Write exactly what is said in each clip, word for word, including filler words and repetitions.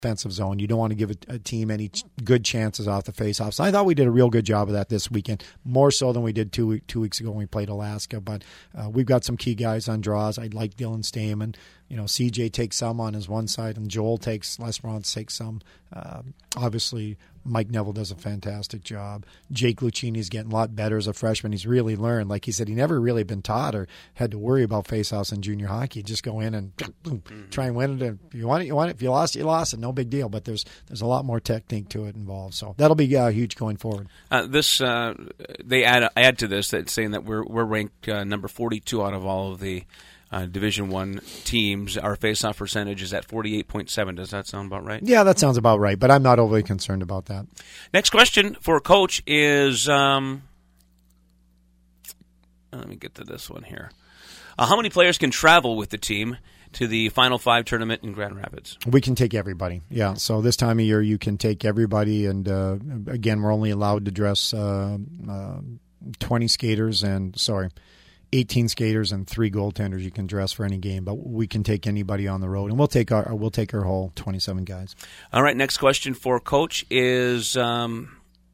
offensive zone. You don't want to give a, a team any ch- good chances off the face-offs. I thought we did a real good job of that this weekend, more so than we did two two weeks ago when we played Alaska. But uh, we've got some key guys on draws. I like Dylan Stamen. You know, C J takes some on his one side, and Joel takes, L'Esperance takes some. Uh, obviously, Mike Neville does a fantastic job. Jake Lucchini's getting a lot better as a freshman. He's really learned. Like he said, he never really been taught or had to worry about face-offs in junior hockey. Just go in and boom, try and win it. If you want it, you want it. If you lost it, you lost it. No big deal. But there's there's a lot more technique to it involved. So that'll be uh, huge going forward. Uh, this uh, they add add to this that saying that we're we're ranked uh, number forty-two out of all of the Uh, Division One teams. Our face-off percentage is at forty-eight point seven. Does that sound about right? Yeah, that sounds about right, but I'm not overly concerned about that. Next question for Coach is, um, let me get to this one here. Uh, how many players can travel with the team to the Final Five tournament in Grand Rapids? We can take everybody, yeah. So this time of year, you can take everybody, and uh, again, we're only allowed to dress uh, uh, twenty skaters and, sorry, eighteen skaters and three goaltenders you can dress for any game, but we can take anybody on the road, and we'll take our we'll take our whole twenty-seven guys. All right, next question for Coach is, um,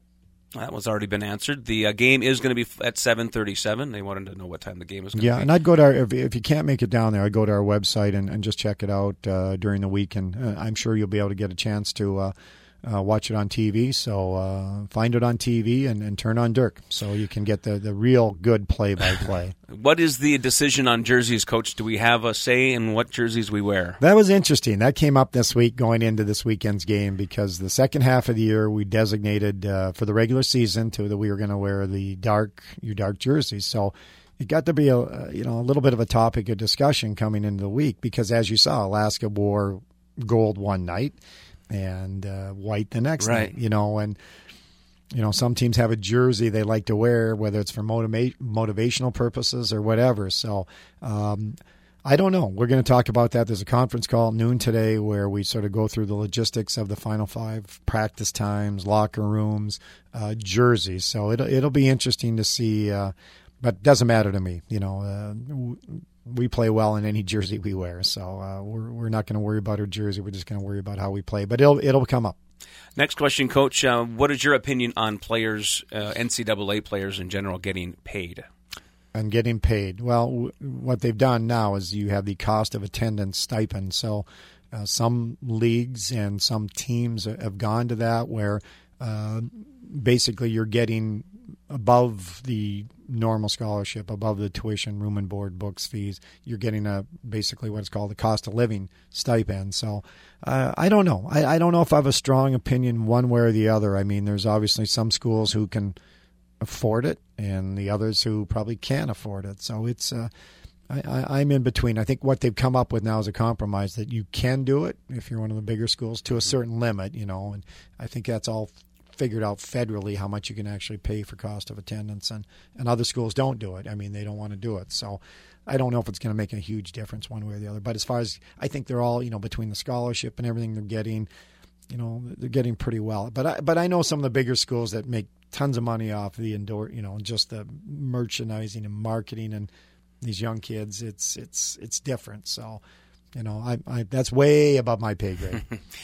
that one's already been answered. The uh, game is going to be at seven thirty-seven. They wanted to know what time the game is going to yeah, be. Yeah, and I'd go to our, if, if you can't make it down there, I'd go to our website and, and just check it out uh, during the week, and uh, I'm sure you'll be able to get a chance to uh, Uh, watch it on T V, so uh, find it on T V and, and turn on Dirk so you can get the, the real good play-by-play. What is the decision on jerseys, Coach? Do we have a say in what jerseys we wear? That was interesting. That came up this week going into this weekend's game because the second half of the year we designated uh, for the regular season to that we were going to wear the dark, your dark jerseys. So it got to be a you know a little bit of a topic of discussion coming into the week because as you saw, Alaska wore gold one night and uh, white the next right. night, you know, and you know some teams have a jersey they like to wear, whether it's for motiva- motivational purposes or whatever. So um, I don't know. We're going to talk about that. There's a conference call at noon today where we sort of go through the logistics of the Final Five, practice times, locker rooms, uh, jerseys. So it'll it'll be interesting to see, uh, but it doesn't matter to me. You know. Uh, w- We play well in any jersey we wear, so uh, we're we're not going to worry about our jersey. We're just going to worry about how we play. But it'll it'll come up. Next question, Coach. Uh, what is your opinion on players, uh, N C double A players in general, getting paid? And getting paid. Well, w- what they've done now is you have the cost of attendance stipend. So uh, some leagues and some teams have gone to that where uh, basically you're getting above the normal scholarship, above the tuition, room and board, books, fees. You're getting a basically what's called the cost of living stipend. So uh, I don't know. I, I don't know if I have a strong opinion one way or the other. I mean, there's obviously some schools who can afford it and the others who probably can't afford it. So it's uh, I, I, I'm in between. I think what they've come up with now is a compromise that you can do it if you're one of the bigger schools to a certain limit, you know, and I think that's all figured out federally how much you can actually pay for cost of attendance, and, and other schools don't do it. I mean, they don't want to do it. So I don't know if it's going to make a huge difference one way or the other. But as far as I think they're all, you know, between the scholarship and everything they're getting, you know, they're getting pretty well. But I, but I know some of the bigger schools that make tons of money off the indoor, you know, just the merchandising and marketing and these young kids. It's it's it's different. So. You know, I, I that's way above my pay grade.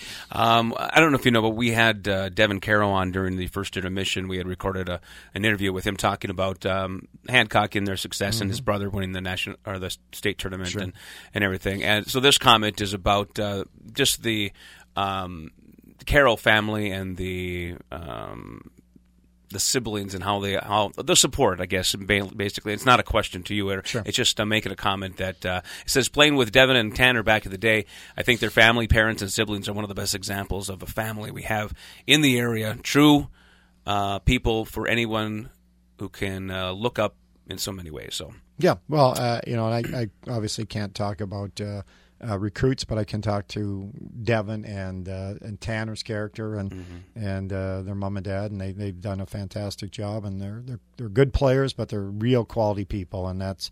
um, I don't know if you know, but we had uh, Devin Carroll on during the first intermission. We had recorded a, an interview with him talking about um, Hancock and their success mm-hmm. and his brother winning the national or the state tournament sure. and, and everything. And so this comment is about uh, just the um, Carroll family and the um, the siblings and how they how the support, I guess, basically. It's not a question to you. Sure. It's just uh, making a comment that uh, it says, playing with Devin and Tanner back in the day, I think their family, parents, and siblings are one of the best examples of a family we have in the area. True uh, people for anyone who can uh, look up in so many ways. So yeah, well, uh, you know, and I, I obviously can't talk about uh, uh, recruits, but I can talk to Devin and uh, and Tanner's character and mm-hmm. and uh, their mom and dad, and they they've done a fantastic job, and they're they're they're good players, but they're real quality people, and that's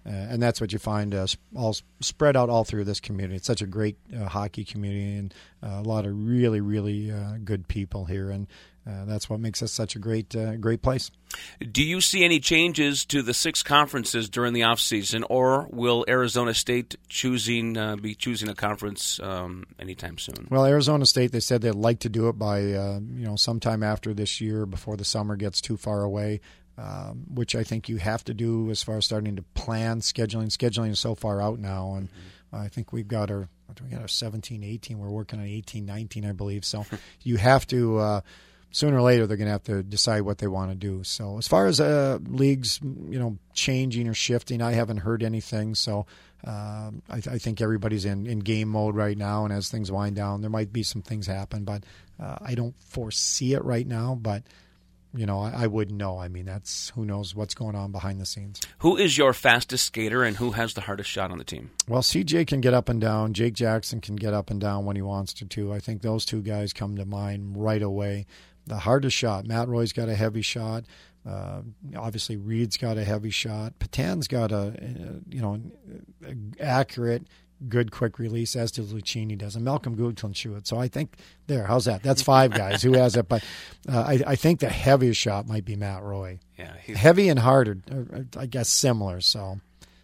Uh, and that's what you find uh, all spread out all through this community. It's such a great uh, hockey community, and uh, a lot of really, really uh, good people here, and uh, that's what makes us such a great, uh, great place. Do you see any changes to the six conferences during the off season, or will Arizona State choosing uh, be choosing a conference um, anytime soon? Well, Arizona State, they said they'd like to do it by uh, you know sometime after this year, before the summer gets too far away. Um, which I think you have to do as far as starting to plan scheduling. Scheduling is so far out now, and mm-hmm. I think we've got our we got our seventeen, eighteen. We're working on eighteen, nineteen, I believe. So you have to uh, sooner or later they're going to have to decide what they want to do. So as far as uh, leagues, you know, changing or shifting, I haven't heard anything. So uh, I, I think everybody's in, in game mode right now, and as things wind down, there might be some things happen, but uh, I don't foresee it right now. But You know, I, I wouldn't know. I mean, that's who knows what's going on behind the scenes. Who is your fastest skater, and who has the hardest shot on the team? Well, C J can get up and down. Jake Jackson can get up and down when he wants to, too. I think those two guys come to mind right away. The hardest shot, Matt Roy's got a heavy shot. Uh, obviously, Reed's got a heavy shot. Patan's got a, a you know, a accurate, good quick release, as does Lucchini does, and Malcolm Good can shoot it. So I think there, how's that? That's five guys who has it. But uh, I, I think the heaviest shot might be Matt Roy. Yeah, heavy and hard are, are, I guess, similar. So.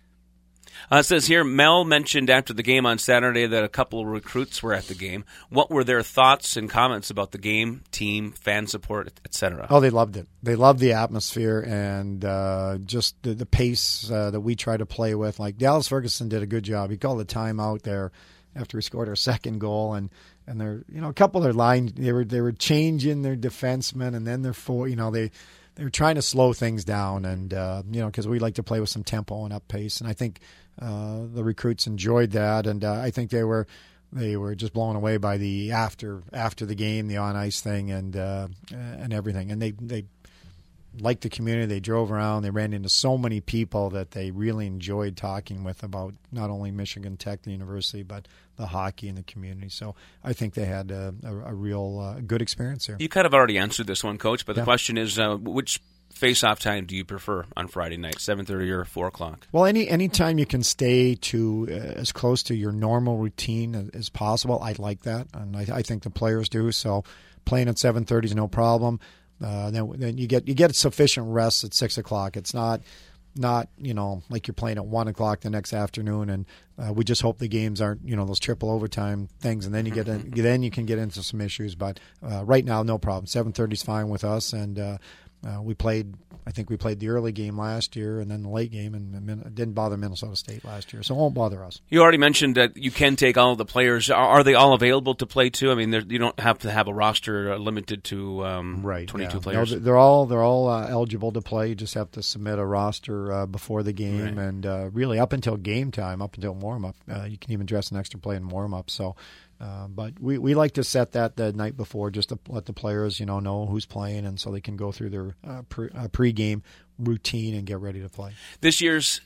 Uh, it says here, Mel mentioned after the game on Saturday that a couple of recruits were at the game. What were their thoughts and comments about the game, team, fan support, et cetera? Oh, they loved it. They loved the atmosphere and uh, just the, the pace uh, that we try to play with. Like Dallas Ferguson did a good job. He called a timeout there after we scored our second goal, and and they're you know a couple of their line they were they were changing their defensemen, and then their four you know they. They were trying to slow things down, and uh, you know, because we like to play with some tempo and up pace, and I think uh, the recruits enjoyed that, and uh, I think they were they were just blown away by the after after the game, the on ice thing, and uh, and everything, and they they liked the community. They drove around, they ran into so many people that they really enjoyed talking with about not only Michigan Tech, the university, but the hockey and the community. So I think they had a, a, a real uh, good experience here. You kind of already answered this one, Coach, but the yeah. question is, uh, which face-off time do you prefer on Friday night, seven thirty or four o'clock? Well, any any time you can stay to uh, as close to your normal routine as, as possible, I like that, and I, I think the players do. So playing at seven thirty is no problem. Uh, then, then you get you get sufficient rest at six o'clock. It's not not you know like you're playing at one o'clock the next afternoon, and uh, we just hope the games aren't you know those triple overtime things, and then you get in, then you can get into some issues. But uh, right now, no problem. seven thirty is fine with us, and uh, uh, we played. I think we played the early game last year, and then the late game, and it didn't bother Minnesota State last year, so it won't bother us. You already mentioned that you can take all of the players. Are, are they all available to play too? I mean, you don't have to have a roster limited to um, right, twenty-two yeah. players. No, they're all they're all uh, eligible to play. You just have to submit a roster uh, before the game, right. and uh, really up until game time, up until warm up, uh, you can even dress an extra play in warm up. So. Uh, but we, we like to set that the night before just to let the players, you know, know who's playing, and so they can go through their uh, pre, uh, pregame routine and get ready to play. This year's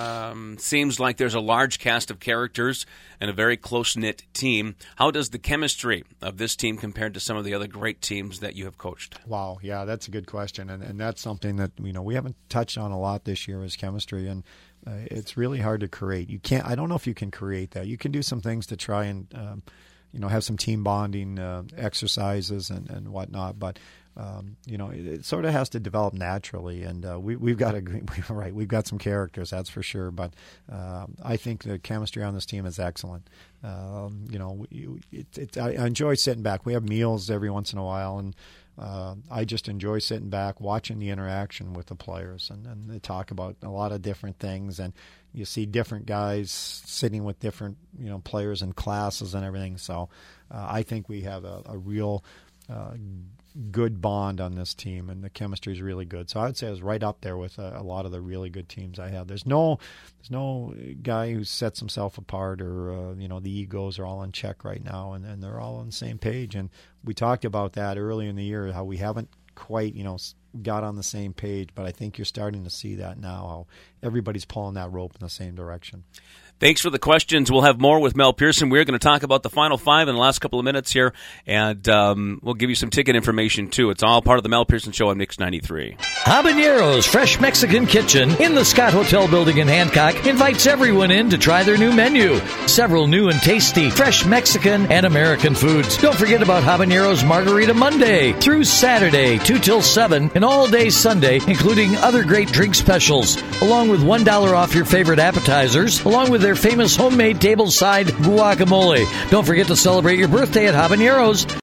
um, seems like there's a large cast of characters and a very close-knit team. How does the chemistry of this team compare to some of the other great teams that you have coached? Wow, yeah, that's a good question, and and that's something that you know we haven't touched on a lot this year is chemistry, and uh, it's really hard to create. You can't. I don't know if you can create that. You can do some things to try and um, you know have some team bonding uh, exercises and and whatnot, but. Um, you know, it, it sort of has to develop naturally, and uh, we, we've got a right. We've got some characters, that's for sure. But uh, I think the chemistry on this team is excellent. Um, you know, it, it, I enjoy sitting back. We have meals every once in a while, and uh, I just enjoy sitting back, watching the interaction with the players, and, and they talk about a lot of different things, and you see different guys sitting with different you know players in classes and everything. So uh, I think we have a, a real uh, good bond on this team, and the chemistry is really good. So I would say I was right up there with a, a lot of the really good teams I have. There's no, there's no guy who sets himself apart, or uh, you know the egos are all in check right now, and, and they're all on the same page. And we talked about that early in the year, how we haven't quite you know got on the same page, but I think you're starting to see that now, how everybody's pulling that rope in the same direction. Thanks for the questions. We'll have more with Mel Pearson. We're going to talk about the Final Five in the last couple of minutes here, and um, we'll give you some ticket information, too. It's all part of the Mel Pearson Show on Mix ninety-three. Habanero's Fresh Mexican Kitchen in the Scott Hotel building in Hancock invites everyone in to try their new menu. Several new and tasty fresh Mexican and American foods. Don't forget about Habanero's Margarita Monday through Saturday, two till seven, and all day Sunday, including other great drink specials, along with one dollar off your favorite appetizers, along with their famous homemade tableside guacamole. Don't forget to celebrate your birthday at Habanero's.